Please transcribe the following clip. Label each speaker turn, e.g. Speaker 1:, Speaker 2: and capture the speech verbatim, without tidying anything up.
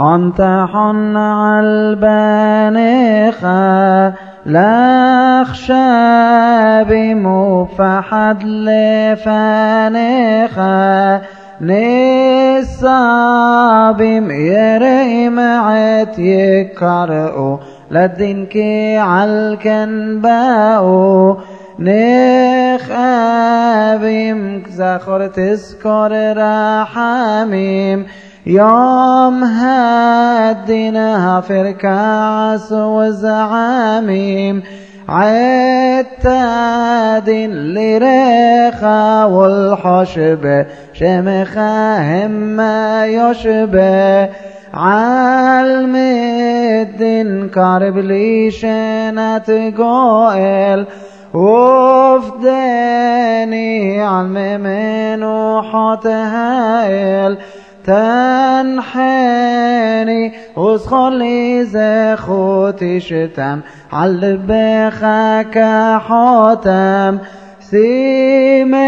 Speaker 1: حنت حن عالبانخة لخشى بمفحد لفانخة نصابم يرمعت يكرقو لدينكي عالكنباو نخابم زخور تذكر رحميم يوم هدينها فركاس وزعاميم عتادين لريخا والحشب شمخا هما يشبه عالمدين كارب لي شنات قائل وفداني علم من وحط هايل تنحني وصخلي زخوتي شتم على بخاك حاتم سيم